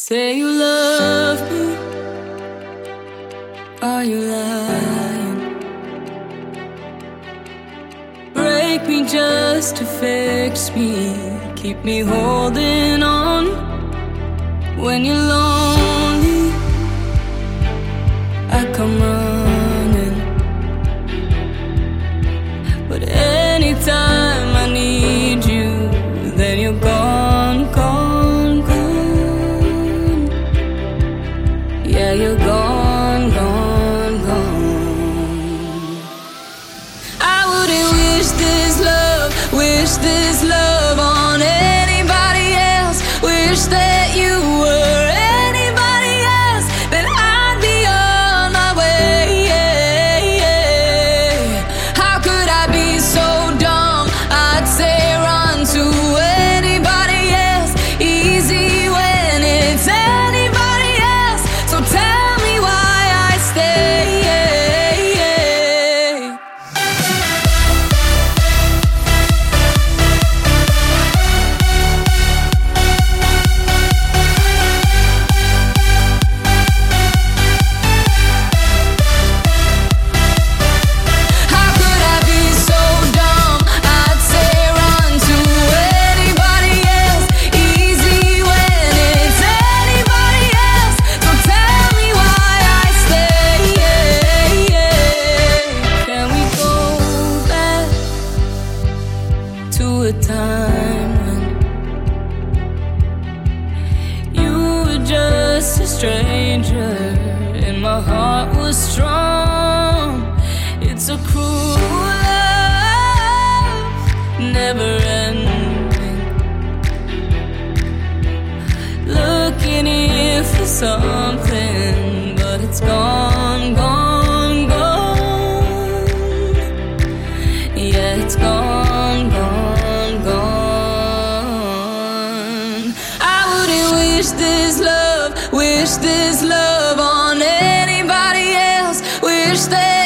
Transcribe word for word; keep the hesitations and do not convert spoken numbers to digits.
Say you love me, are you lying? Break me just to fix me, keep me holding on. When you're lonely, I come running, but anytime I need you, then you're gone, gone, gone. Yeah, you're gone, gone, gone. I wouldn't wish this love, wish this love on anybody else. Wish that you were anybody else, then I'd be on my way. How could I be so dumb? I'd say run to anybody else, easy when it's anybody else. So tell me why I stay. How could I be so dumb? I'd say run to anybody else, easy when it's anybody else. So tell me why I stay. Can we go back to a time when you were just a stranger and my heart was strong? It's a cruel love, never ending. Looking here for something, but it's gone, gone, gone. Yeah, it's gone, gone, gone. I wouldn't wish this love, wish this love on anybody else. Wish that